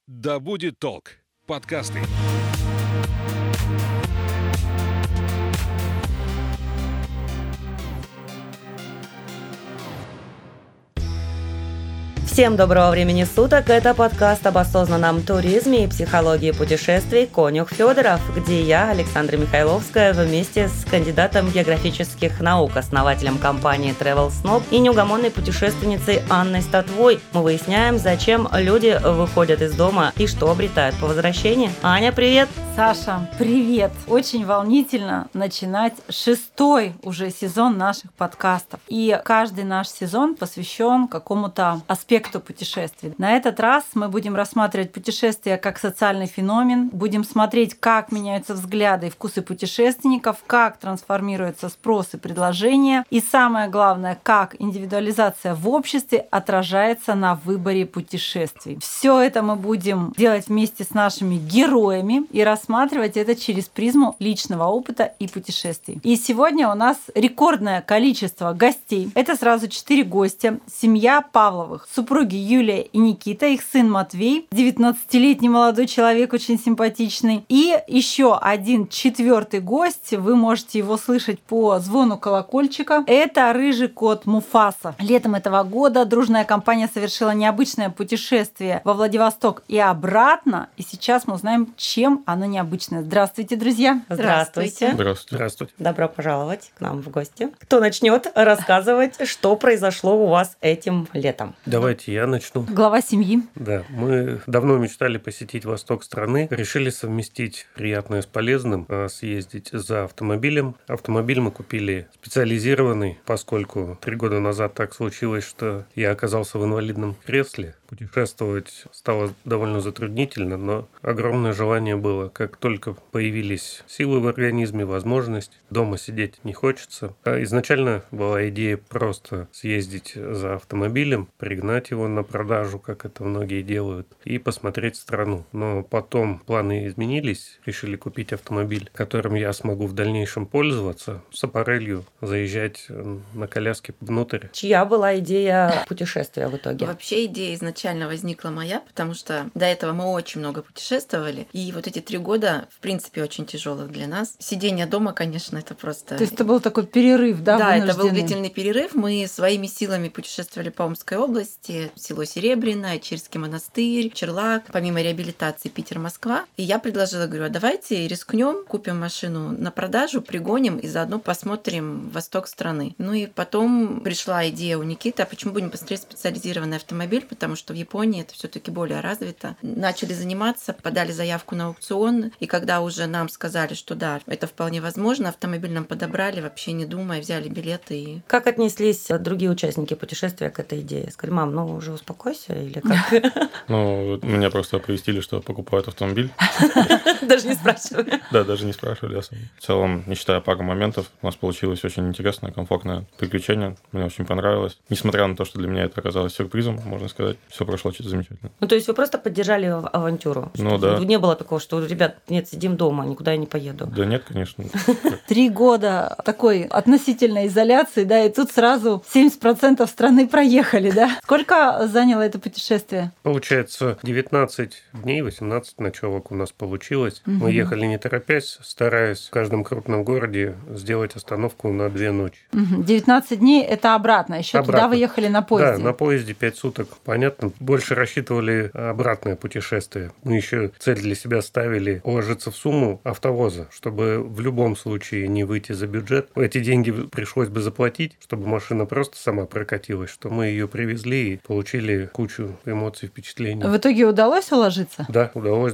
Да будет толк. Подкасты. Всем доброго времени суток! Это подкаст об осознанном туризме и психологии путешествий «Конюх Федоров», где я, Александра Михайловская, вместе с кандидатом географических наук, основателем компании Travel Snob и неугомонной путешественницей Анной Статвой мы выясняем, зачем люди выходят из дома и что обретают по возвращении. Аня, привет! Саша, привет! Очень волнительно начинать 6-й уже сезон наших подкастов. И каждый наш сезон посвящен какому-то аспекту путешествий. На этот раз мы будем рассматривать путешествия как социальный феномен, будем смотреть, как меняются взгляды и вкусы путешественников, как трансформируется спрос и предложение, и самое главное, как индивидуализация в обществе отражается на выборе путешествий. Все это мы будем делать вместе с нашими героями и рассматривать это через призму личного опыта и путешествий. И сегодня у нас рекордное количество гостей. Это сразу 4 гостя. Семья Павловых. Супруги Юлия и Никита, их сын Матвей, 19-летний молодой человек, очень симпатичный. И еще один 4-й гость, вы можете его слышать по звону колокольчика. Это рыжий кот Муфаса. Летом этого года дружная компания совершила необычное путешествие во Владивосток и обратно. И сейчас мы узнаем, чем оно необычное. Здравствуйте, друзья! Здравствуйте! Здравствуйте! Добро пожаловать к нам в гости. Кто начнет рассказывать, что произошло у вас этим летом? Давайте я начну. Глава семьи. Да, мы давно мечтали посетить восток страны, решили совместить приятное с полезным, съездить за автомобилем. Автомобиль мы купили специализированный, поскольку 3 года назад так случилось, что я оказался в инвалидном кресле. Путешествовать стало довольно затруднительно, но огромное желание было. Как только появились силы в организме, возможность, дома сидеть не хочется. А изначально была идея просто съездить за автомобилем, пригнать его на продажу, как это многие делают, и посмотреть страну. Но потом планы изменились, решили купить автомобиль, которым я смогу в дальнейшем пользоваться, с аппарелью, заезжать на коляске внутрь. Чья была идея путешествия в итоге? Вообще идея изначально возникла моя, потому что до этого мы очень много путешествовали, и вот эти 3 года, в принципе, очень тяжелых для нас. Сидение дома, конечно, это просто... То есть это был такой перерыв, да? Да, это был длительный перерыв. Мы своими силами путешествовали по Омской области, село Серебряное, Чирский монастырь, Черлак, помимо реабилитации Питер-Москва. И я предложила, говорю, а давайте рискнем, купим машину на продажу, пригоним и заодно посмотрим восток страны. Ну и потом пришла идея у Никиты, а почему бы не посмотреть специализированный автомобиль, потому что в Японии это все-таки более развито. Начали заниматься, подали заявку на аукцион, и когда уже нам сказали, что да, это вполне возможно, автомобиль нам подобрали, вообще не думая, взяли билеты. И... Как отнеслись другие участники путешествия к этой идее? Сказали, мам, ну уже успокойся или как? Ну, меня просто оповестили, что покупают автомобиль. Даже не спрашивали. Да, даже не спрашивали особо. В целом, не считая пару моментов, у нас получилось очень интересное, комфортное приключение. Мне очень понравилось. Несмотря на то, что для меня это оказалось сюрпризом, можно сказать, все прошло что-то замечательно. Ну, то есть вы просто поддержали авантюру? Ну, да. Не было такого, что, ребят, нет, сидим дома, никуда я не поеду? Да нет, конечно. 3 года такой относительной изоляции, да, и тут сразу 70% страны проехали, да? Сколько заняло это путешествие? Получается, 19 дней, 18 ночевок у нас получилось. Мы ехали не торопясь, стараясь в каждом крупном городе сделать остановку на 2 ночи. 19 дней – это обратно. Еще туда вы ехали на поезде. Да, на поезде 5 суток. Понятно, больше рассчитывали обратное путешествие. Мы еще цель для себя ставили уложиться в сумму автовоза, чтобы в любом случае не выйти за бюджет. Эти деньги пришлось бы заплатить, чтобы машина просто сама прокатилась, что мы ее привезли и получили кучу эмоций, впечатлений. В итоге удалось уложиться? Да, удалось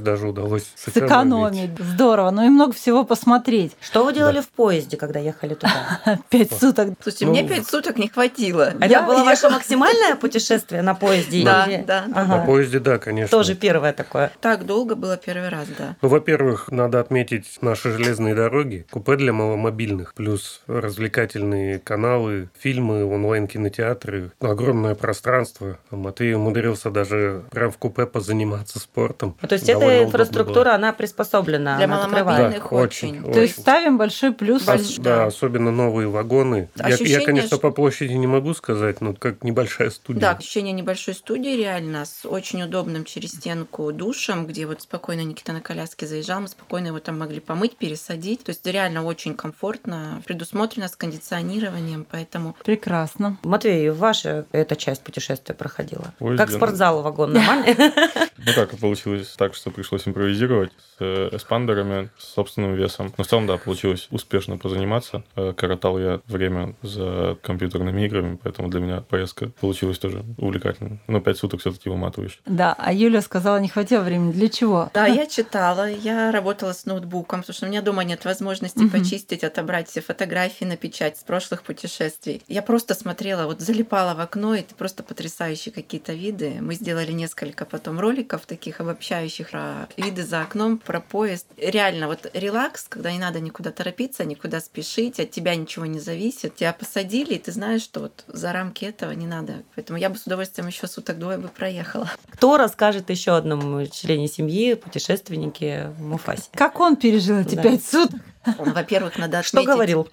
сэкономить. Здорово. Ну и много всего посмотреть. Что вы делали в поезде, когда ехали туда? 5 суток. Слушайте, мне 5 суток не хватило. Это было ваше максимальное путешествие на поезде? Да. На поезде, да, конечно. Тоже первое такое. Так долго было первый раз, да. Но в во-первых, надо отметить наши железные дороги, купе для маломобильных, плюс развлекательные каналы, фильмы, онлайн-кинотеатры, огромное пространство. Матвей умудрился даже прям в купе позаниматься спортом. То есть эта инфраструктура, она приспособлена, для она открывает. маломобильных очень. То есть ставим большой плюс. Да, особенно новые вагоны. Я, конечно, что... по площади не могу сказать, но как небольшая студия. Да, ощущение небольшой студии реально, с очень удобным через стенку душем, где вот спокойно Никита на коляске заезжал, мы спокойно его там могли помыть, пересадить. То есть реально очень комфортно, предусмотрено с кондиционированием, поэтому... Прекрасно. Матвей, ваша эта часть путешествия проходила? Ой, Как Лена. спортзал вагон нормальный? Ну как, получилось так, что пришлось импровизировать с эспандерами, с собственным весом. Но в целом, да, получилось успешно позаниматься. Коротал я время за компьютерными играми, поэтому для меня поездка получилась тоже увлекательной. Но 5 суток все-таки выматывающе. Да, а Юля сказала, не хватило времени. Для чего? Да, я читала, я работала с ноутбуком, потому что у меня дома нет возможности почистить, отобрать все фотографии на печать с прошлых путешествий. Я просто смотрела, вот залипала в окно, и это просто потрясающие какие-то виды. Мы сделали несколько потом роликов таких обобщающих про виды за окном, про поезд. Реально, вот релакс, когда не надо никуда торопиться, никуда спешить, от тебя ничего не зависит. Тебя посадили, и ты знаешь, что вот за рамки этого не надо. Поэтому я бы с удовольствием еще суток-двое бы проехала. Кто расскажет еще одному члене семьи, путешественнике Муфасе? Как он пережил эти 5 суток? Во-первых, надо отметить... Что говорил?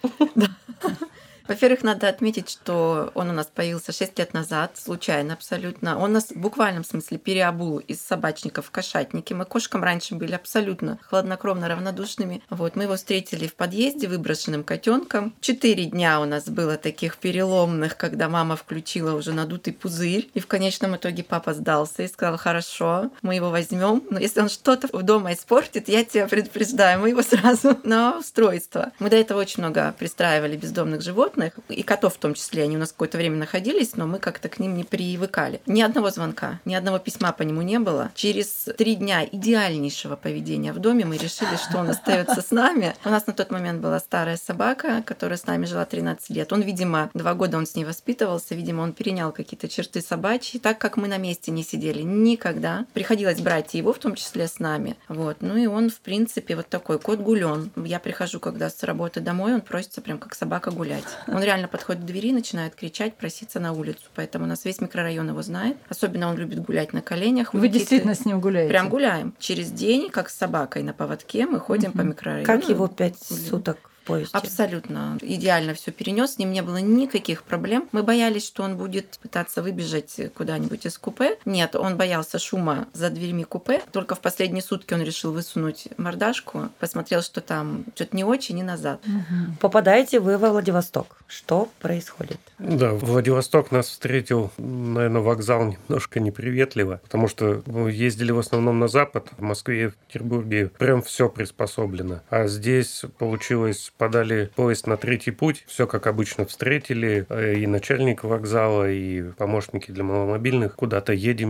Во-первых, надо отметить, что он у нас появился 6 лет назад, случайно абсолютно. Он нас в буквальном смысле переобул из собачников в кошатники. Мы кошкам раньше были абсолютно хладнокровно равнодушными. Вот, мы его встретили в подъезде выброшенным котенком. 4 дня у нас было таких переломных, когда мама включила уже надутый пузырь. И в конечном итоге папа сдался и сказал: хорошо, мы его возьмем, но если он что-то дома испортит, я тебя предупреждаю, мы его сразу на устройство. Мы до этого очень много пристраивали бездомных животных, и котов в том числе. Они у нас какое-то время находились, но мы как-то к ним не привыкали. Ни одного звонка, ни одного письма по нему не было. Через 3 дня идеальнейшего поведения в доме мы решили, что он остается с нами. У нас на тот момент была старая собака, которая с нами жила 13 лет. Он, видимо, 2 года он с ней воспитывался, видимо, он перенял какие-то черты собачьи. Так как мы на месте не сидели никогда, приходилось брать его, в том числе с нами. Вот. Ну и он, в принципе, вот такой кот-гулён. Я прихожу, когда с работы домой, он просится прям как собака гулять. Он реально подходит к двери, начинает кричать, проситься на улицу. Поэтому у нас весь микрорайон его знает. Особенно он любит гулять на коленях. Вы действительно с ним гуляете? Прям гуляем. Через день, как с собакой на поводке, мы ходим по микрорайону. Как его 5 суток? Поезде. Абсолютно. Идеально все перенес, с ним не было никаких проблем. Мы боялись, что он будет пытаться выбежать куда-нибудь из купе. Нет, он боялся шума за дверьми купе. Только в последние сутки он решил высунуть мордашку, посмотрел, что там что-то не очень, и назад. Попадаете вы во Владивосток. Что происходит? Да, Владивосток нас встретил, наверное, вокзал немножко неприветливо, потому что мы ездили в основном на запад, в Москве, в Петербурге прям все приспособлено. А здесь получилось, подали поезд на третий путь, все как обычно встретили, и начальник вокзала, и помощники для маломобильных, куда-то едем.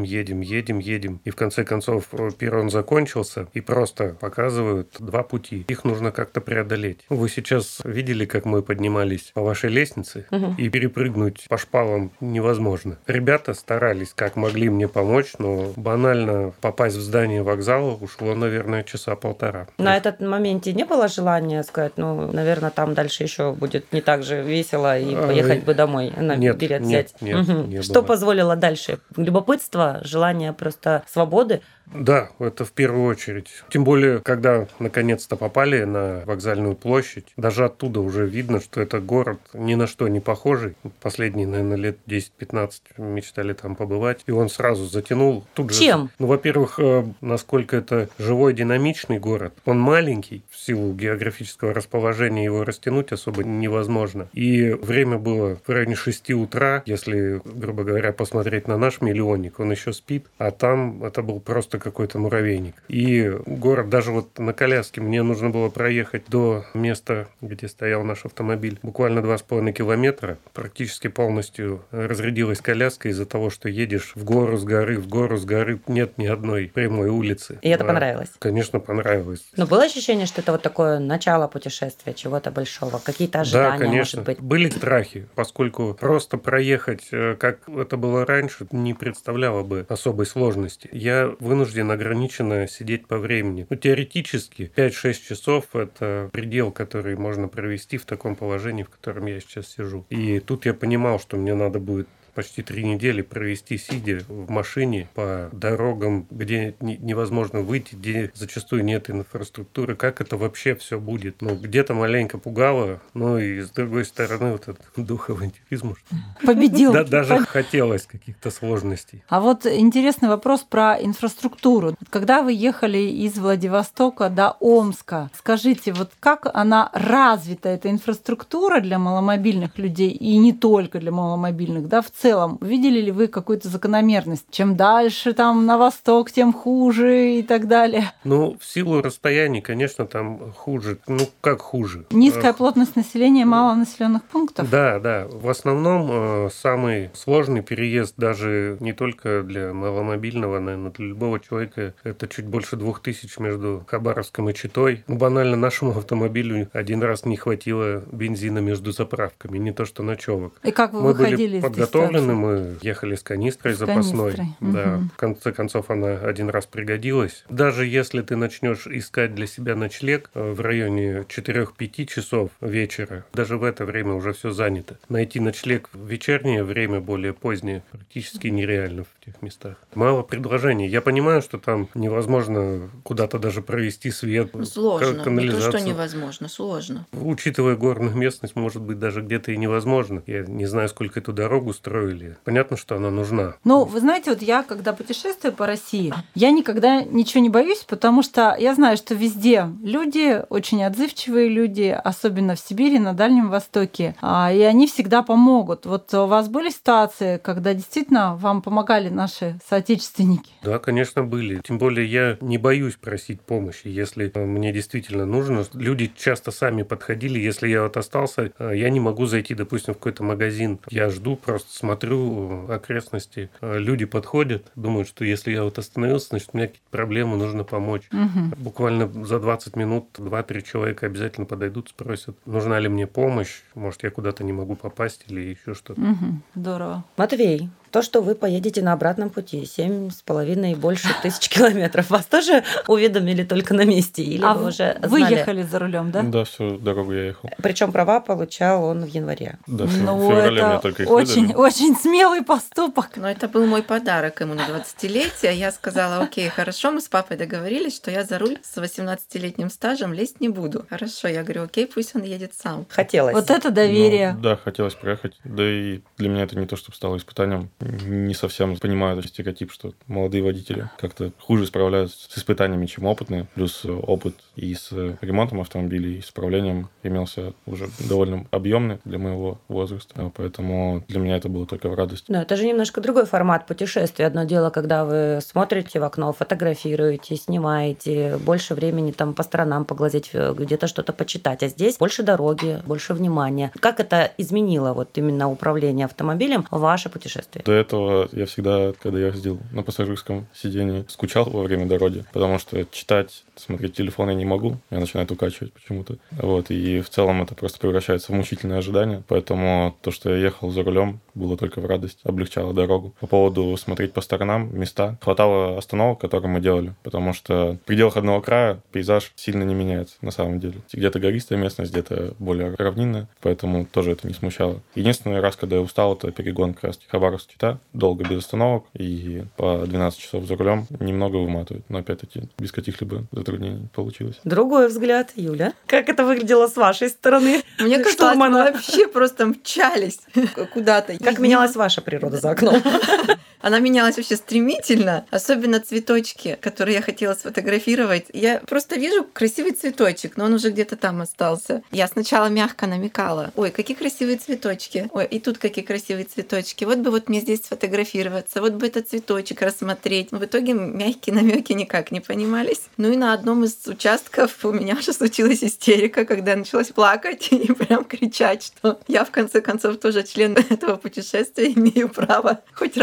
И в конце концов перрон закончился, и просто показывают 2 пути. Их нужно как-то преодолеть. Вы сейчас видели, как мы поднимались по вашей лестнице, и перепрыгнуть по шпалам невозможно. Ребята старались, как могли мне помочь, но банально попасть в здание вокзала ушло, наверное, 1.5 часа. На этот моменте не было желания сказать, наверное, там дальше еще будет не так же весело, и поехать бы домой на билет взять? Нет, не Что было. позволило дальше? Любопытство, желание просто свободы? Да, это в первую очередь. Тем более, когда наконец-то попали на вокзальную площадь, даже оттуда уже видно, что это город ни на что не похожий. Последние, наверное, лет 10-15 мечтали там побывать. И он сразу затянул. Тут же, Чем? Во-первых, насколько это живой, динамичный город. Он маленький, в силу географического расположения его растянуть особо невозможно. И время было в районе 6 утра, если, грубо говоря, посмотреть на наш миллионник, он еще спит, а там это был просто какой-то муравейник. И город, даже вот на коляске, мне нужно было проехать до места, где стоял наш автомобиль, буквально 2,5 километра. Практически полностью разрядилась коляска из-за того, что едешь в гору с горы, нет ни одной прямой улицы. И это понравилось? Конечно, понравилось. Но было ощущение, что это вот такое начало путешествия? чего-то большого? Какие-то ожидания, Да, конечно. может быть? Были страхи, поскольку просто проехать, как это было раньше, не представляло бы особой сложности. Я вынужден ограниченно сидеть по времени. Теоретически 5-6 часов – это предел, который можно провести в таком положении, в котором я сейчас сижу. И тут я понимал, что мне надо будет почти 3 недели провести, сидя в машине по дорогам, где невозможно выйти, где зачастую нет инфраструктуры. Как это вообще все будет? Где-то маленько пугало, но и с другой стороны вот этот дух авантюризма. Победил. Да, даже хотелось каких-то сложностей. А вот интересный вопрос про инфраструктуру. Когда вы ехали из Владивостока до Омска, скажите, вот как она развита, эта инфраструктура для маломобильных людей, и не только для маломобильных, да, в целом? Видели ли вы какую-то закономерность? Чем дальше там на восток, тем хуже и так далее? В силу расстояний, конечно, там хуже. Как хуже? Низкая плотность населения, мало населенных пунктов? Да. В основном самый сложный переезд даже не только для маломобильного, наверное, для любого человека, это чуть больше 2000 между Хабаровском и Читой. Банально нашему автомобилю один раз не хватило бензина между заправками, не то что ночевок. И как вы Мы выходили были из подготовлены, мы ехали с канистрой запасной. Да, Угу. в конце концов она один раз пригодилась. Даже если ты начнешь искать для себя ночлег в районе 4-5 часов вечера, даже в это время уже все занято. Найти ночлег в вечернее время, более позднее, практически нереально в тех местах. Мало предложений. Я понимаю, что там невозможно куда-то даже провести свет, Сложно. канализацию. Не то, что невозможно, сложно. Учитывая горную местность, может быть, даже где-то и невозможно. Я не знаю, сколько эту дорогу строили. Понятно, что она нужна. Вы знаете, вот я, когда путешествую по России, я никогда ничего не боюсь, потому что я знаю, что везде люди, очень отзывчивые люди, особенно в Сибири, на Дальнем Востоке, и они всегда помогут. Вот у вас были ситуации, когда действительно вам помогали наши соотечественники? Да, конечно, были. Тем более я не боюсь просить помощи, если мне действительно нужно. Люди часто сами подходили. Если я остался, я не могу зайти, допустим, в какой-то магазин. Я жду, просто смотрю окрестности. Люди подходят, думают, что если я остановился, значит, у меня какие-то проблемы, нужно помочь. Угу. Буквально за 20 минут 2-3 человека обязательно подойдут, спросят, нужна ли мне помощь, может, я куда-то не могу попасть или еще что-то. Угу. Здорово. Матвей, то, что вы поедете на обратном пути 7,5 и больше тысяч километров, вас тоже уведомили только на месте? Или вы уже вы знали? ехали за рулем, да? Да, всю дорогу я ехал. Причем права получал он в январе. Да, в феврале это мне только их очень, выдали. очень смелый поступок. Но это был мой подарок ему на 20-летие. Я сказала, окей, хорошо, мы с папой договорились, что я за руль с 18-летним стажем лезть не буду. Хорошо, я говорю, окей, пусть он едет сам. Хотелось. Вот это доверие. Да, хотелось проехать. Да и для меня это не то, чтобы стало испытанием. Не совсем понимаю этот стереотип, что молодые водители как-то хуже справляются с испытаниями, чем опытные. Плюс опыт и с ремонтом автомобилей, и с управлением имелся уже довольно объемный для моего возраста. Поэтому для меня это было только в радость. Но это же немножко другой формат путешествия. Одно дело, когда вы смотрите в окно, фотографируете, снимаете, больше времени там по сторонам поглазеть, где-то что-то почитать. А здесь больше дороги, больше внимания. Как это изменило вот именно управление автомобилем ваше путешествие? До этого я всегда, когда я ездил на пассажирском сидении, скучал во время дороги, потому что читать, смотреть телефон я не могу, меня начинает укачивать почему-то. И в целом это просто превращается в мучительное ожидание, поэтому то, что я ехал за рулем, было только в радость, облегчало дорогу. По поводу смотреть по сторонам, места, хватало остановок, которые мы делали, потому что в пределах одного края пейзаж сильно не меняется на самом деле. Где-то гористая местность, где-то более равнинная, поэтому тоже это не смущало. Единственный раз, когда я устал, это перегон как раз Хабаровск-Чита, долго без остановок и по 12 часов за рулем немного выматывает, но опять-таки без каких-либо затруднений получилось. Другой взгляд, Юля. Как это выглядело с вашей стороны? Мне казалось, мы вообще просто мчались куда-то. Как менялась ваша природа за окном? Она менялась вообще стремительно, особенно цветочки, которые я хотела сфотографировать. Я просто вижу красивый цветочек, но он уже где-то там остался. Я сначала мягко намекала. Ой, какие красивые цветочки. Ой, и тут какие красивые цветочки. Вот бы вот мне здесь сфотографироваться, вот бы этот цветочек рассмотреть. Но в итоге мягкие намеки никак не понимались. Ну и на одном из участков у меня уже случилась истерика, когда я началась плакать и прям кричать, что я в конце концов тоже член этого путешествия, имею право хоть раз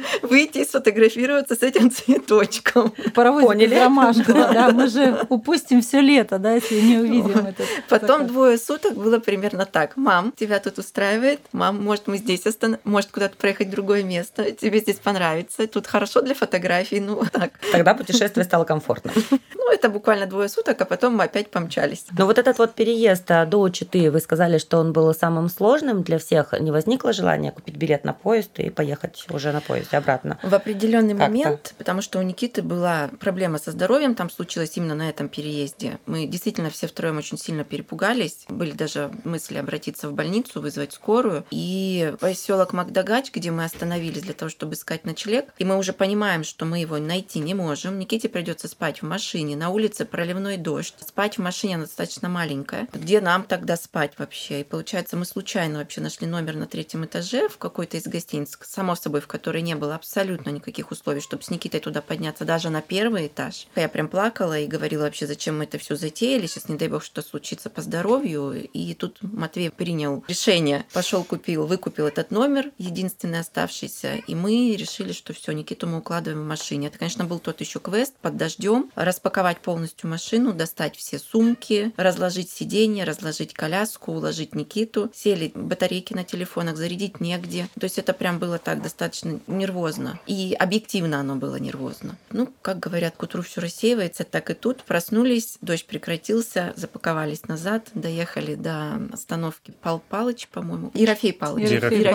выйти и сфотографироваться с этим цветочком. Паровозик из Ромашкова, да, мы же упустим все лето, да, если не увидим это. Потом 2 суток было примерно так. Мам, тебя тут устраивает? Мам, может, мы здесь может, куда-то проехать в другое место? Тебе здесь понравится? Тут хорошо для фотографий? Ну, так. Тогда путешествие стало комфортно. Ну, это буквально 2 суток, а потом мы опять помчались. Но вот этот вот переезд до Читы, вы сказали, что он был самым сложным для всех. Не возникло желания купить билет на поезд и поехать уже на поезде обратно? В определенный момент, потому что у Никиты была проблема со здоровьем, там случилось именно на этом переезде. Мы действительно все втроем очень сильно перепугались. Были даже мысли обратиться в больницу, вызвать скорую. И поселок Макдагач, где мы остановились для того, чтобы искать ночлег, и мы уже понимаем, что мы его найти не можем. Никите придется спать в машине, на улице проливной дождь. Спать в машине, она достаточно маленькая. Где нам тогда спать вообще? И получается, мы случайно вообще нашли номер на 3-м этаже в какой-то из гостиниц, само собой, в которой не было абсолютно никаких условий, чтобы с Никитой туда подняться, даже на 1-й этаж. Я прям плакала и говорила вообще, зачем мы это все затеяли, сейчас не дай бог что случится по здоровью. И тут Матвей принял решение, пошел выкупил этот номер, единственный оставшийся, и мы решили, что все, Никиту мы укладываем в машине. Это, конечно, был тот еще квест под дождем, распаковать полностью машину, достать все сумки, разложить сиденье, разложить коляску, уложить Никиту, сели батарейки на телефонах, зарядить негде. То есть это прям было так достаточно нервозно. И объективно оно было нервозно. Ну, как говорят, к утру все рассеивается, так и тут. Проснулись, дождь прекратился, запаковались назад, доехали до остановки Пал Палыч, по-моему. Ерофей Палыч,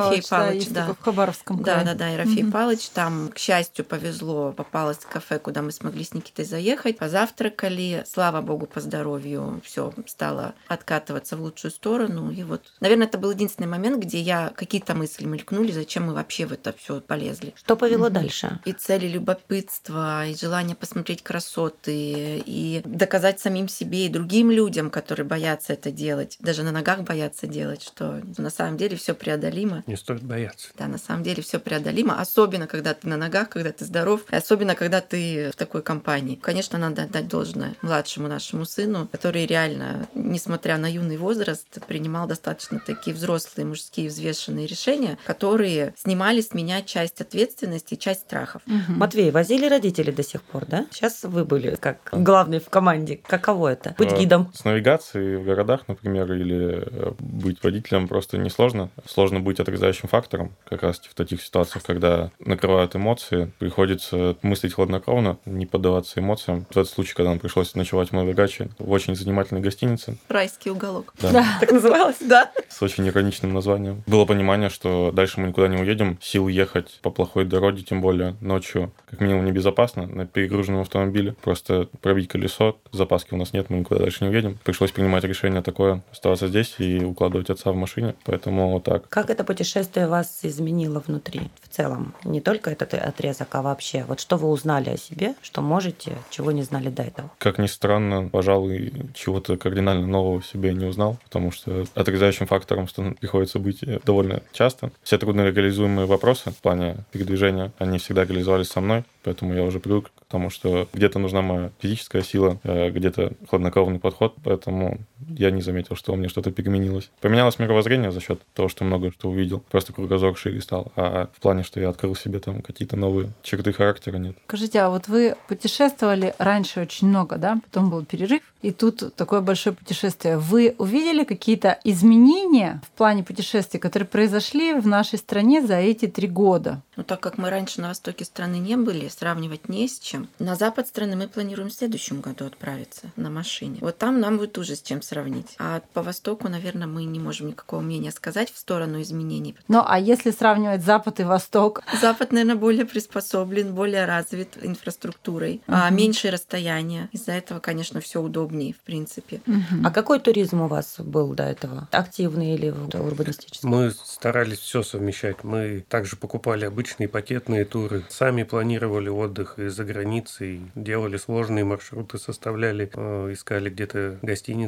да. В Хабаровском крае. Да, Ерофей Палыч. Там, к счастью, повезло, попалось кафе, куда мы смогли с Никитой заехать. Позавтракали, слава богу, по здоровью все стало откатываться в лучшую сторону. И вот, наверное, это был единственный момент, где какие-то мысли мелькнули, зачем мы вообще в это все полезли. Что повело дальше? И цели любопытства, и желание посмотреть красоты, и доказать самим себе и другим людям, которые боятся это делать, даже на ногах боятся делать, что на самом деле все преодолимо. Не стоит бояться. Да, на самом деле все преодолимо, особенно когда ты на ногах, когда ты здоров, и особенно когда ты в такой компании. Конечно, надо отдать должное младшему нашему сыну, который реально, несмотря на юный возраст, принимал достаточно такие взрослые мужские взвешенные решения, которые снимали с меня часть ответственности и часть страхов. Матвей, возили родители до сих пор, да? Сейчас вы были как главный в команде. Каково это? Быть гидом? С навигацией в городах, например, или быть водителем просто несложно. Сложно быть отрезающим фактором. Как раз в таких ситуациях, когда накрывают эмоции, приходится мыслить хладнокровно, не поддаваться эмоциям. В этот случай, когда нам пришлось ночевать в Навигаче, в очень занимательной гостинице. Райский уголок. Да. Так называлось? Да. С очень ироничным названием. Было понимание, что дальше мы никуда не уедем. Сил ехать по плохой дороге, тем более ночью, как минимум, небезопасно на перегруженном автомобиле. Просто пробить колесо, запаски у нас нет, мы никуда дальше не уедем. Пришлось принимать решение такое, оставаться здесь и укладывать отца в машине. Поэтому вот так. Как это путешествие вас изменило внутри, в целом? Не только этот отрезок, а вообще. Вот что вы узнали о себе, что можете, чего не знали до этого? Как ни странно, пожалуй, чего-то кардинально нового в себе не узнал, потому что отрезающим фактором приходится быть довольно часто. Все трудно реализуемые вопросы в плане передвижения, они всегда реализовались со мной, поэтому я уже привык к тому, что где-то нужна моя физическая сила, где-то хладнокровный подход, поэтому я не заметил, что у меня что-то переменилось. Поменялось мировоззрение за счет того, что много что увидел. Просто кругозор шире стал. А в плане, что я открыл себе там какие-то новые черты характера, нет. Скажите, а вот вы путешествовали раньше очень много, да? Потом был перерыв, и тут такое большое путешествие. Вы увидели какие-то изменения в плане путешествий, которые произошли в нашей стране за эти 3 года? Ну, так как мы раньше на востоке страны не были, сравнивать не с чем. На запад страны мы планируем в следующем году отправиться на машине. Вот там нам будет уже с чем сравнить. А по востоку, наверное, мы не можем никакого мнения сказать в сторону изменений. Ну, а если сравнивать Запад и Восток? Запад, наверное, более приспособлен, более развит инфраструктурой, меньшее расстояние. Из-за этого, конечно, все удобнее, в принципе. А какой туризм у вас был до этого? Активный или урбанистический? Мы старались все совмещать. Мы также покупали обычные пакетные туры, сами планировали отдых и за границей, делали сложные маршруты, составляли, искали где-то гостиницы, бронировали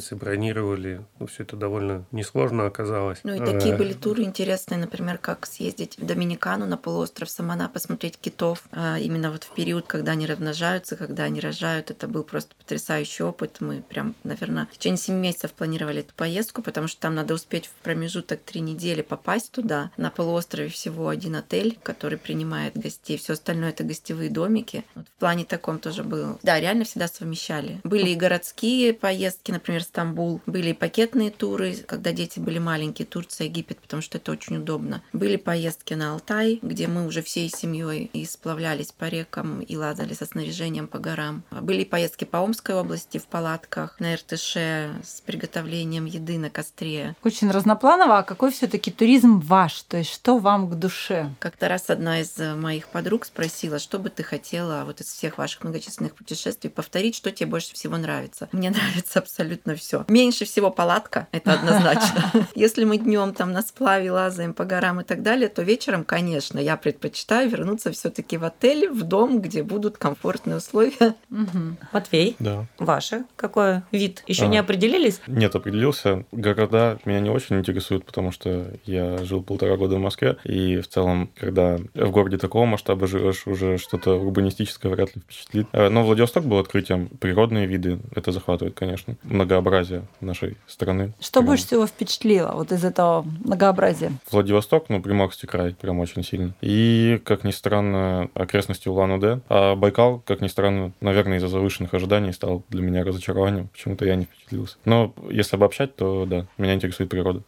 планировали. Все это довольно несложно оказалось. Ну и такие были туры интересные, например, как съездить в Доминикану на полуостров Самана, посмотреть китов. Именно вот в период, когда они размножаются, когда они рожают, это был просто потрясающий опыт. Мы прям, наверное, в течение 7 месяцев планировали эту поездку, потому что там надо успеть в промежуток 3 недели попасть туда. На полуострове всего один отель, который принимает гостей. Все остальное это гостевые домики. Вот в плане таком тоже был. Да, реально всегда совмещали. Были и городские поездки, например, Стамбул. Были и пакетные туры, когда дети были маленькие, Турция, Египет, потому что это очень удобно. Были поездки на Алтай, где мы уже всей семьей и сплавлялись по рекам, и лазали со снаряжением по горам. Были поездки по Омской области в палатках, на Иртыше с приготовлением еды на костре. Очень разнопланово. А какой все-таки туризм ваш? То есть что вам к душе? Как-то раз одна из моих подруг спросила, что бы ты хотела вот из всех ваших многочисленных путешествий повторить, что тебе больше всего нравится. Мне нравится абсолютно все. Меньше всего палатка, это однозначно. Если мы днем там на сплаве лазаем по горам и так далее, то вечером, конечно, я предпочитаю вернуться все-таки в отель, в дом, где будут комфортные условия. Матвей, Да. ваше какой вид? Еще не определились? Нет, определился. Города меня не очень интересуют, потому что я жил 1,5 года в Москве, и в целом, когда в городе такого масштаба живешь, уже что-то урбанистическое вряд ли впечатлит. Но Владивосток был открытием. Природные виды, это захватывает, конечно. Многообразие нашей страны. Что Прям. больше всего впечатлило вот из этого многообразия? Владивосток, Приморский край, прям очень сильно. И, как ни странно, окрестности Улан-Удэ. А Байкал, как ни странно, наверное, из-за завышенных ожиданий стал для меня разочарованием. Почему-то я не впечатлился. Но если обобщать, то да, меня интересует природа.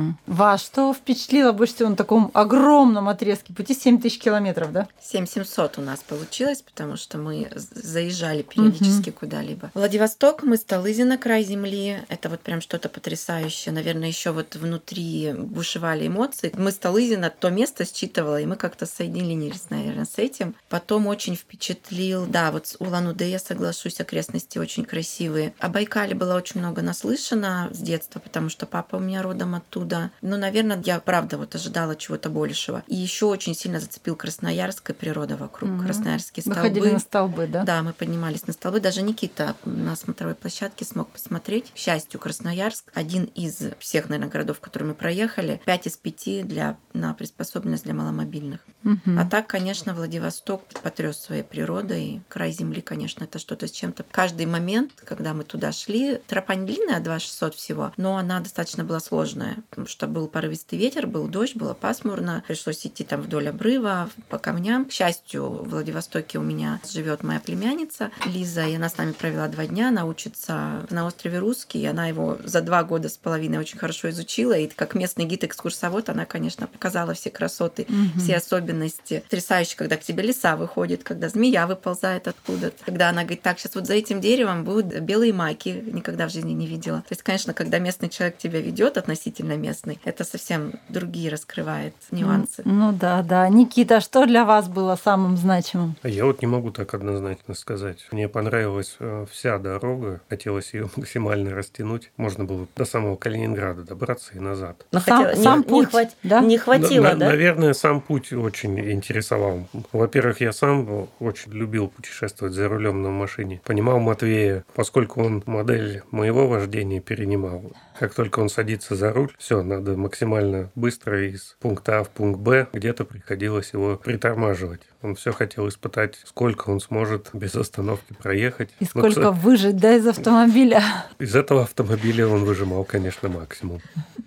Вас что впечатлило больше всего на таком огромном отрезке пути 7000 километров, да? 7700 у нас получилось, потому что мы заезжали периодически куда-либо. Владивосток, мы Столызино, край земли. Это вот прям что-то потрясающее. Наверное, еще вот внутри бушевали эмоции. Мы Столызино то место считывала, и мы как-то соединились, наверное, с этим. Потом очень впечатлил, да, вот с Улан-Удэ, я соглашусь, окрестности очень красивые. О Байкале было очень много наслышано с детства, потому что папа у меня родом оттуда. Но, наверное, я правда вот ожидала чего-то большего. И еще очень сильно зацепил Красноярск и природа вокруг. Красноярские столбы. Вы ходили на столбы, да? Да, мы поднимались на столбы. Даже Никита на смотровой площадке смог посмотреть. К счастью, Красноярск один из всех, наверное, городов, которые мы проехали. 5 из 5 на приспособленность для маломобильных. А так, конечно, Владивосток потряс своей природой. Край земли, конечно, это что-то с чем-то. Каждый момент, когда мы туда шли, тропа не длинная, 2600 всего, но она достаточно была сложная, потому что был порывистый ветер, был дождь, было пасмурно. Пришлось идти там вдоль обрыва, по камням. К счастью, в Владивостоке у меня живет моя племянница Лиза, и она с нами провела 2 дня. Она учится на острове Русский, и она его за 2 года с половиной очень хорошо изучила. И как местный гид-экскурсовод, она, конечно, показала все красоты, все особенности. Потрясающе, когда к тебе лиса выходит, когда змея выползает откуда-то. Когда она говорит, так, сейчас вот за этим деревом будут белые маки. Никогда в жизни не видела. То есть, конечно, когда местный человек тебя ведет, относительно местный, это совсем другие раскрывает нюансы. Ну да. Никита, что для вас было самым значимым? Я вот не могу так однозначно сказать. Мне понравилась вся дорога. Хотелось ее максимально растянуть. Можно было до самого Калининграда добраться и назад. Но Сам путь, да? не хватило, да? Наверное, сам путь очень интересовал. Во-первых, я сам очень любил путешествовать за рулем на машине. Понимал Матвея, поскольку он модель моего вождения перенимал. Как только он садится за руль, все, надо максимально быстро из пункта А в пункт Б. Где-то приходилось его притормаживать. Он все хотел испытать, сколько он сможет без остановки проехать. И сколько выжить, да, из автомобиля? Из этого автомобиля он выжимал, конечно, максимум.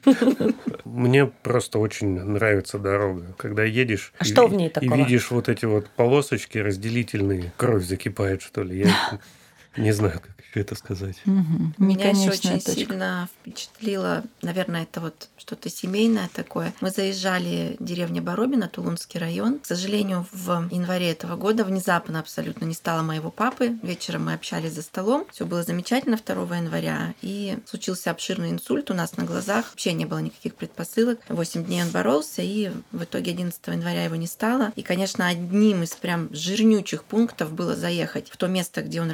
Мне просто очень нравится дорога. Когда едешь Что в ней и такого? видишь вот эти вот полосочки разделительные, кровь закипает, что ли. Я не знаю, как еще это сказать. Меня еще очень сильно впечатлило, наверное, это вот что-то семейное такое. Мы заезжали в деревню Боробино, Тулунский район. К сожалению, в январе этого года внезапно абсолютно не стало моего папы. Вечером мы общались за столом. Все было замечательно 2 января. И случился обширный инсульт у нас на глазах. Вообще не было никаких предпосылок. 8 дней он боролся, и в итоге 11 января его не стало. И, конечно, одним из прям жирнючих пунктов было заехать в то место, где он родился,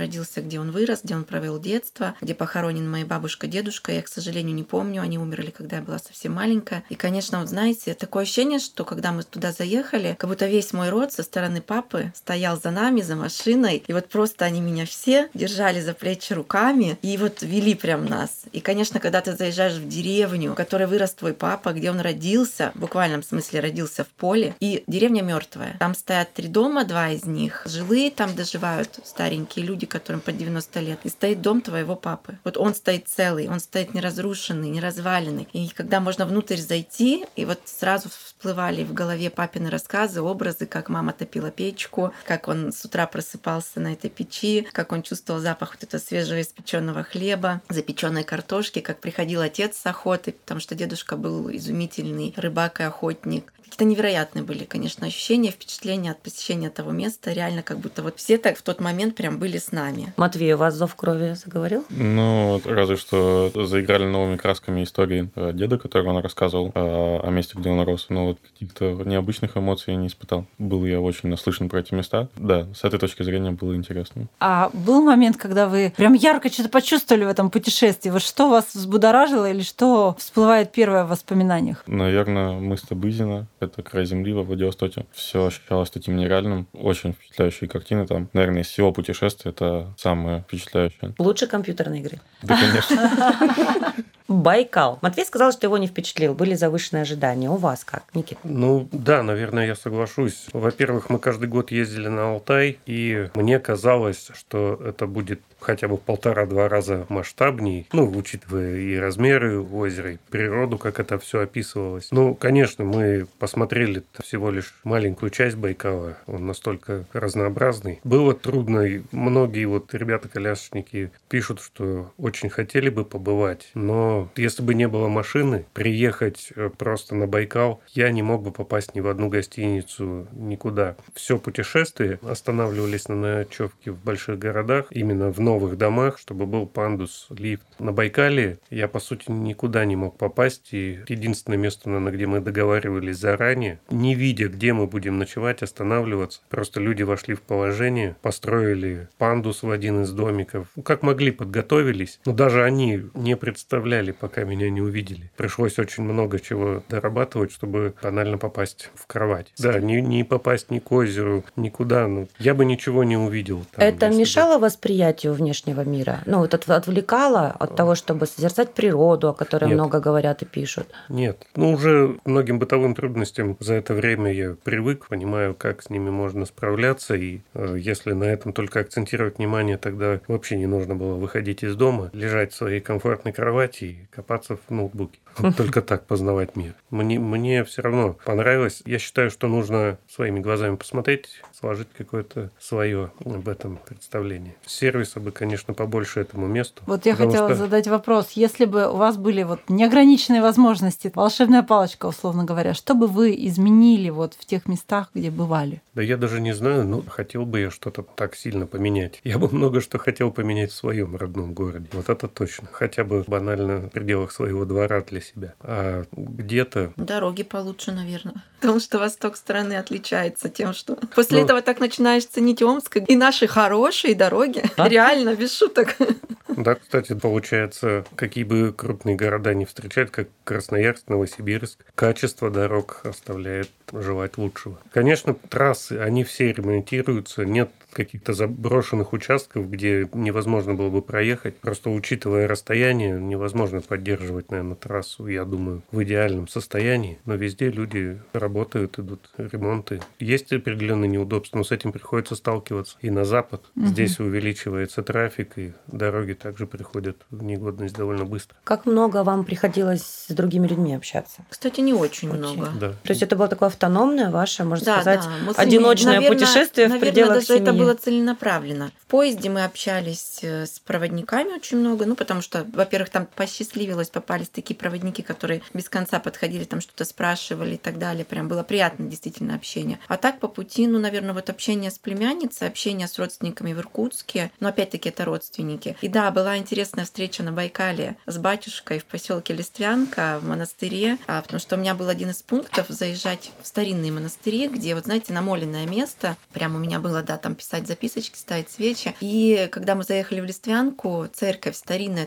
где он вырос, где он провел детство, где похоронен моя бабушка, дедушка. Я, к сожалению, не помню, они умерли, когда я была совсем маленькая. И, конечно, вот знаете, такое ощущение, что когда мы туда заехали, как будто весь мой род со стороны папы стоял за нами, за машиной, и вот просто они меня все держали за плечи руками и вот вели прям нас. И, конечно, когда ты заезжаешь в деревню, в которой вырос твой папа, где он родился, в буквальном смысле родился в поле, и деревня мертвая. Там стоят 3 дома, 2 из них жилые, там доживают старенькие люди, которым по 90 лет. И стоит дом твоего папы. Вот он стоит целый, он стоит не разрушенный, не разваленный. И когда можно внутрь зайти, и вот сразу всплывали в голове папины рассказы, образы, как мама топила печку, как он с утра просыпался на этой печи, как он чувствовал запах вот этого свежего испеченного хлеба, запеченной картошки, как приходил отец с охоты, потому что дедушка был изумительный рыбак и охотник. Какие-то невероятные были, конечно, ощущения, впечатления от посещения того места. Реально, как будто вот все так в тот момент прям были с нами. Матвей, у вас зов крови заговорил? Ну, разве что заиграли новыми красками истории деда, который он рассказывал о месте, где он рос. Но вот каких-то необычных эмоций я не испытал. Был я очень наслышан про эти места. Да, с этой точки зрения было интересно. А был момент, когда вы прям ярко что-то почувствовали в этом путешествии? Вот что вас взбудоражило или что всплывает первое в воспоминаниях? Наверное, мыс Табызина. Это край земли во Владивостоке. Все ощущалось таким нереальным. Очень впечатляющие картины там. Наверное, из всего путешествия это самое впечатляющее. Лучше компьютерной игры. Да, конечно. Байкал. Матвей сказал, что его не впечатлил. Были завышенные ожидания. У вас как, Никита? Ну да, наверное, я соглашусь. Во-первых, мы каждый год ездили на Алтай, и мне казалось, что это будет хотя бы в 1,5-2 раза масштабней, ну, учитывая и размеры озера, и природу, как это все описывалось. Ну, конечно, мы посмотрели всего лишь маленькую часть Байкала, он настолько разнообразный. Было трудно, и многие вот ребята-колясочники пишут, что очень хотели бы побывать, но если бы не было машины, приехать просто на Байкал, я не мог бы попасть ни в одну гостиницу, никуда. Все путешествие останавливались на ночевке в больших городах, именно в новых домах, чтобы был пандус, лифт. На Байкале я, по сути, никуда не мог попасть, и единственное место, наверное, где мы договаривались заранее, не видя, где мы будем ночевать, останавливаться. Просто люди вошли в положение, построили пандус в один из домиков. Ну, как могли, подготовились. Но даже они не представляли, пока меня не увидели. Пришлось очень много чего дорабатывать, чтобы банально попасть в кровать. Да, не попасть ни к озеру, никуда. Ну, я бы ничего не увидел. Там, это мешало восприятию внешнего мира? Ну, вот отвлекало от того, чтобы созерцать природу, о которой Нет. много говорят и пишут? Нет. Ну, уже к многим бытовым трудностям за это время я привык, понимаю, как с ними можно справляться, и если на этом только акцентировать внимание, тогда вообще не нужно было выходить из дома, лежать в своей комфортной кровати и копаться в ноутбуке. Только так познавать мир. Мне все равно понравилось. Я считаю, что нужно своими глазами посмотреть, сложить какое-то свое об этом представление. Сервиса бы, конечно, побольше этому месту. Вот я хотела задать вопрос. Если бы у вас были вот неограниченные возможности, волшебная палочка, условно говоря, что бы вы изменили вот в тех местах, где бывали? Да я даже не знаю, но хотел бы я что-то так сильно поменять. Я бы много что хотел поменять в своем родном городе. Вот это точно. Хотя бы банально в пределах своего двора для себя. А где-то... Дороги получше, наверное. Потому что восток страны отличается тем, что после этого так начинаешь ценить Омск и наши хорошие дороги. Реально, без шуток. Да, кстати, получается, какие бы крупные города не встречают, как Красноярск, Новосибирск, качество дорог оставляет желать лучшего. Конечно, трассы, они все ремонтируются, нет каких-то заброшенных участков, где невозможно было бы проехать. Просто учитывая расстояние, невозможно поддерживать, наверное, трассу, я думаю, в идеальном состоянии. Но везде люди работают, идут ремонты. Есть определенные неудобства, но с этим приходится сталкиваться. И на запад здесь увеличивается трафик, и дороги также приходят в негодность довольно быстро. Как много вам приходилось с другими людьми общаться? Кстати, не очень много. Да. То есть это было такое автономное ваше, можно сказать, мы одиночное путешествие в пределах даже семьи? Это было целенаправленно. В поезде мы общались с проводниками очень много, ну, потому что, во-первых, там посчастливилось, попались такие проводники, которые без конца подходили, там что-то спрашивали и так далее. Прям было приятно действительно общение. А так по пути, ну, наверное, вот общение с племянницей, общение с родственниками в Иркутске, но опять-таки это родственники. И да, была интересная встреча на Байкале с батюшкой в поселке Листвянка, в монастыре, потому что у меня был один из пунктов заезжать в старинные монастыри, где, вот знаете, намоленное место, прямо у меня было, да, там писать записочки, ставить свечи. И когда мы заехали в Листвянку, церковь старинная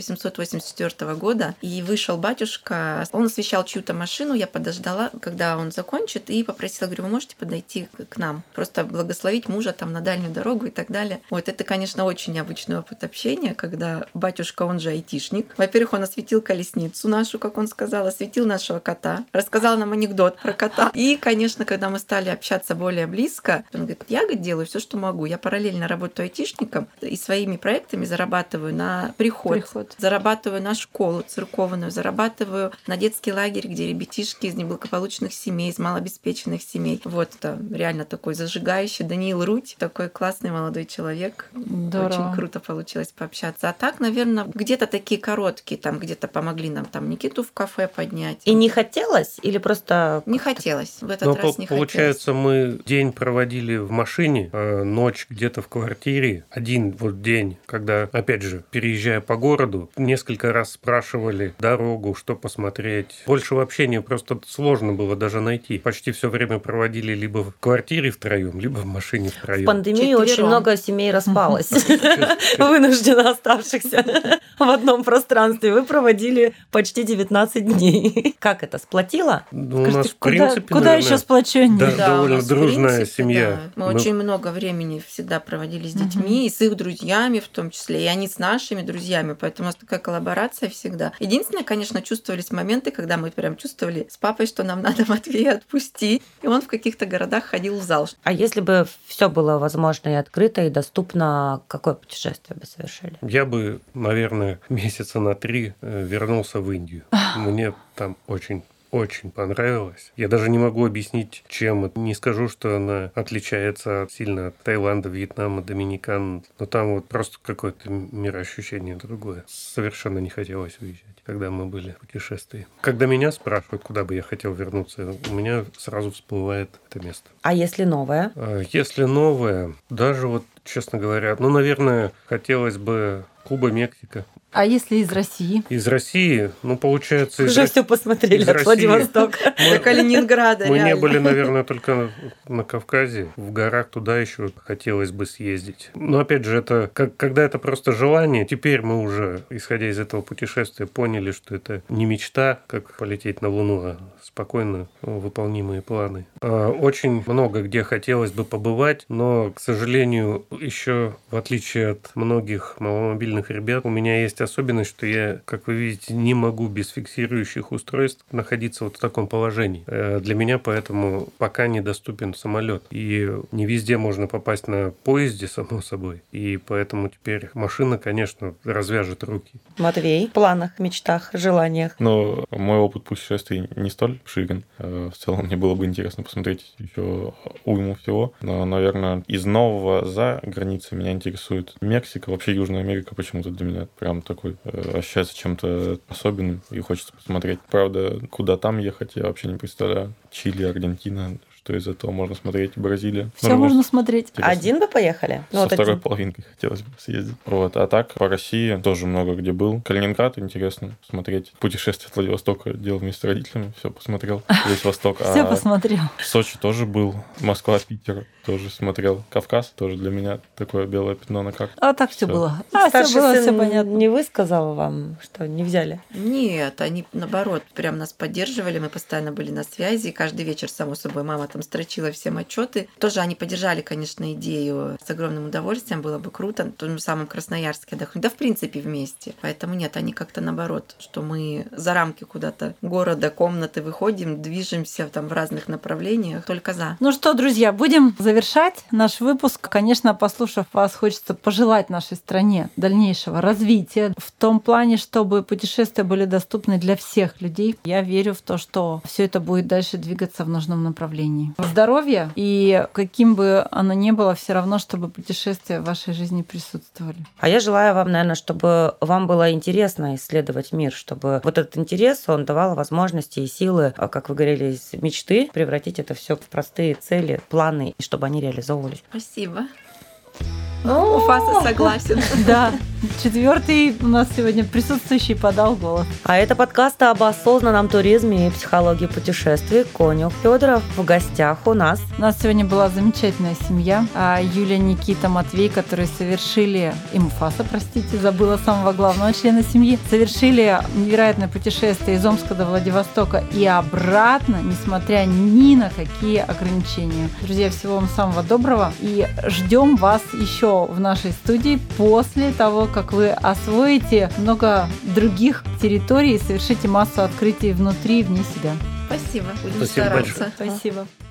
1884 года, и вышел батюшка, он освещал чью-то машину, я подождала, когда он закончит, и попросила, говорю, вы можете подойти к нам? Просто благословить мужа там на дальнюю дорогу и так далее. Вот это, конечно, очень необычный опыт общения, когда батюшка, он же айтишник. Во-первых, он осветил колесницу нашу, как он сказал, осветил нашего кота, рассказал нам анекдот про кота. И, конечно, когда мы стали общаться более близко, он говорит, я делаю все, что могу. Я параллельно работаю айтишником и своими проектами зарабатываю на приход. Зарабатываю на школу церковную, зарабатываю на детский лагерь, где ребятишки из неблагополучных семей, из малообеспеченных семей. Вот это реально такой зажигающий Даниил Руть, такой классный молодой человек. Здорово. Очень круто получилось пообщаться. А так, наверное, где-то такие короткие, там где-то помогли нам там Никиту в кафе поднять. И не хотелось или просто... Не хотелось. В этот раз не получается, хотелось. мы день проводили в машине, ночь где-то в квартире. Один вот день, когда, опять же, переезжая по городу, несколько раз спрашивали дорогу, что посмотреть. Больше вообще просто сложно было даже найти. Почти все время проводили либо в квартире втроем, либо в машине втроем. В пандемии очень много семей распалось, вынужденно оставшихся в одном пространстве. Вы проводили почти 19 дней. Как это, сплотило? У нас, в Куда принципе, еще наверное, сплоченнее? Да, довольно у нас, в дружная принципе, семья. да. Мы очень много времени всегда проводили с детьми, и с их друзьями в том числе, и они с нашими друзьями, поэтому у нас такая коллаборация всегда. Единственное, конечно, чувствовались моменты, когда мы прям чувствовали с папой, что нам надо Матвея отпустить, и он в каких-то городах ходил в зал. А если бы все было возможно и открыто, и доступно, какое путешествие бы совершили? Я бы, наверное, месяца на 3 вернулся в Индию. Мне там очень понравилось. Я даже не могу объяснить, чем. Не скажу, что она отличается сильно от Таиланда, Вьетнама, Доминикан. Но там вот просто какое-то мироощущение другое. Совершенно не хотелось уезжать, когда мы были в путешествии. Когда меня спрашивают, куда бы я хотел вернуться, у меня сразу всплывает это место. А если новое? Если новое, даже вот, честно говоря, наверное, хотелось бы Куба, Мексика. А если из России? Из России, получается... Уже все посмотрели от Владивостока. До Калининграда, Мы не реально. были, наверное, только на Кавказе. В горах туда еще хотелось бы съездить. Но, опять же, это когда это просто желание. Теперь мы уже, исходя из этого путешествия, поняли, что это не мечта, как полететь на Луну, а спокойно выполнимые планы. Очень много где хотелось бы побывать, но, к сожалению, еще в отличие от многих маломобильных ребят, у меня есть особенность, что я, как вы видите, не могу без фиксирующих устройств находиться вот в таком положении. Для меня поэтому пока недоступен самолет. И не везде можно попасть на поезде, само собой. И поэтому теперь машина, конечно, развяжет руки. Матвей, в планах, мечтах, желаниях? Но мой опыт путешествий не столь ширен. В целом мне было бы интересно посмотреть еще уйму всего. Но, наверное, из нового за границей меня интересует Мексика, вообще Южная Америка почему-то для меня прям такой ощущается чем-то особенным и хочется посмотреть. Правда, куда там ехать, я вообще не представляю. Чили, Аргентина, что из этого можно смотреть, Бразилия. Все можно смотреть. Интересно. Один бы поехали? Со второй половинкой хотелось бы съездить. Вот. А так, по России тоже много где был. Калининград интересно смотреть. Путешествие от Владивостока делал вместе с родителями. Все посмотрел. Весь Восток. Все посмотрел. В Сочи тоже был. Москва, Питер тоже смотрел. Кавказ тоже для меня такое белое пятно на карте. А так все было. Старший все сын понятно. не высказал вам, что не взяли? Нет, они наоборот прям нас поддерживали, мы постоянно были на связи, и каждый вечер, само собой, мама там строчила всем отчеты. Тоже они поддержали, конечно, идею с огромным удовольствием, было бы круто, в том же самом Красноярске отдохнуть, да в принципе вместе. Поэтому нет, они как-то наоборот, что мы за рамки куда-то города, комнаты выходим, движемся там в разных направлениях, только за. Ну что, друзья, будем завершать наш выпуск. Конечно, послушав вас, хочется пожелать нашей стране дальнейшего развития в том плане, чтобы путешествия были доступны для всех людей. Я верю в то, что все это будет дальше двигаться в нужном направлении. Здоровья, и каким бы оно ни было, все равно, чтобы путешествия в вашей жизни присутствовали. А я желаю вам, наверное, чтобы вам было интересно исследовать мир, чтобы вот этот интерес, он давал возможности и силы, как вы говорили, из мечты превратить это все в простые цели, планы, и чтобы они реализовывались. Спасибо. Уфаса согласен. Да, 4-й у нас сегодня присутствующий подал голос. А это подкаст об осознанном туризме и психологии путешествий. Конюх Федоров в гостях у нас. У нас сегодня была замечательная семья. Юля, Никита, Матвей, которые совершили, и Муфаса, простите, забыла самого главного члена семьи, совершили невероятное путешествие из Омска до Владивостока и обратно, несмотря ни на какие ограничения. Друзья, всего вам самого доброго и ждем вас еще в нашей студии после того, как вы освоите много других территорий и совершите массу открытий внутри и вне себя. Спасибо. Будем Спасибо стараться. большое. Спасибо.